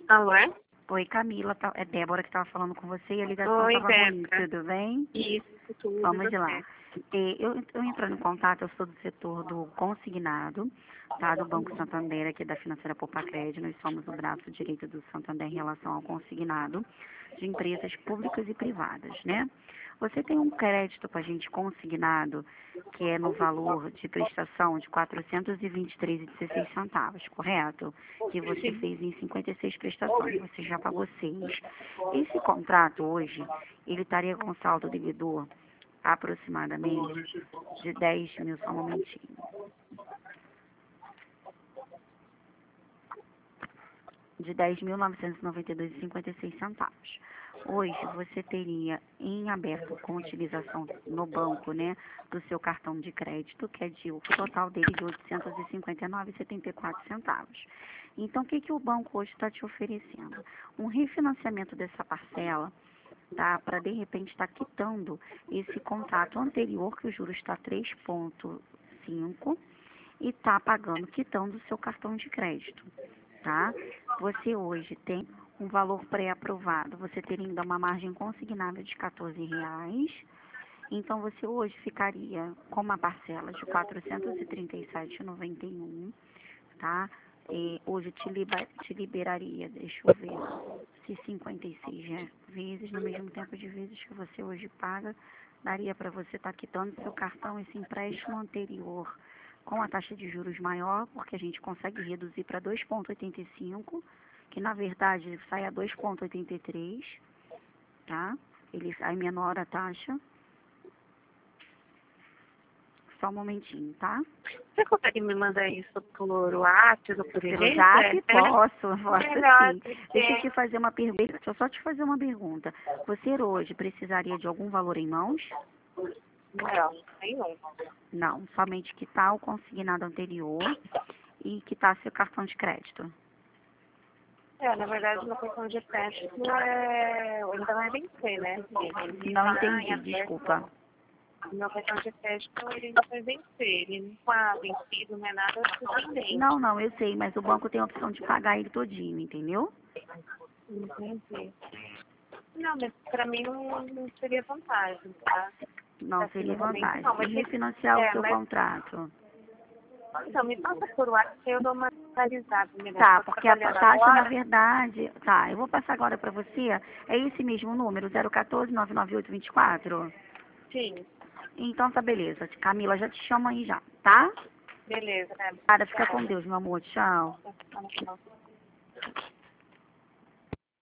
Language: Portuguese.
Alô? Oi, Camila, é Débora que estava falando com você e a ligação Oi, estava ruim, Débora. tudo bem? Isso, tudo. Vamos você. lá. Eu entrando em contato, eu sou do setor do consignado, tá? Do Banco Santander, aqui da Financeira Poupa Crédito. Nós somos o braço direito do Santander em relação ao consignado de empresas públicas e privadas, né? Você tem um crédito com a gente consignado, que é no valor de prestação de R$ 423,16, correto? Que você fez em 56 prestações, você já pagou 6. Esse contrato hoje, ele estaria com saldo devedor aproximadamente de 10 mil, só um momentinho. De 10.992,56. Hoje você teria em aberto com utilização no banco, né, do seu cartão de crédito, que é de o total dele de R$ 859,74. Então, o que que o banco hoje está te oferecendo? Um refinanciamento dessa parcela, tá, para de repente estar quitando esse contrato anterior, que o juro está 3,5 e está pagando, quitando o seu cartão de crédito, tá? Você hoje tem um valor pré-aprovado, você teria ainda uma margem consignável de R$ 14, então você hoje ficaria com uma parcela de R$ 437,91, tá? E hoje te liberaria, deixa eu ver, se 56 vezes, no mesmo tempo de vezes que você hoje paga, daria para você estar quitando seu cartão esse empréstimo anterior com a taxa de juros maior, porque a gente consegue reduzir para 2,85, que na verdade sai a 2,83, tá? Ele aí menor a taxa. Só um momentinho, tá? Você consegue me mandar isso por WhatsApp ou por Pelo e-mail? Zap? Posso Melhor, sim. Deixa eu porque... te fazer uma pergunta, deixa eu só te fazer uma pergunta. Você hoje precisaria de algum valor em mãos? Não, nenhum. Não, somente quitar o consignado anterior e quitar seu cartão de crédito. Na verdade, uma questão de crédito ainda vai vencer, né? Não entendi, desculpa. Uma questão de crédito ele ainda vai vencer. Ele não está vencido, não é nada surpreendente. Não, eu sei, mas o banco tem a opção de pagar ele todinho, entendeu? Entendi. Não, mas para mim não seria vantagem, tá? Não seria vantagem. Não, E mas refinanciar o seu mas contrato? então, me passa por WhatsApp que eu dou uma analisada melhor. Tá, Tô porque a trabalhando taxa, na agora. verdade... Tá, eu vou passar agora para você. É esse mesmo número, 014-998-24? Sim, Então tá, beleza. Camila, já te chamo aí já, tá? beleza, né? Cara, fica com Deus, meu amor. Tchau. Tchau.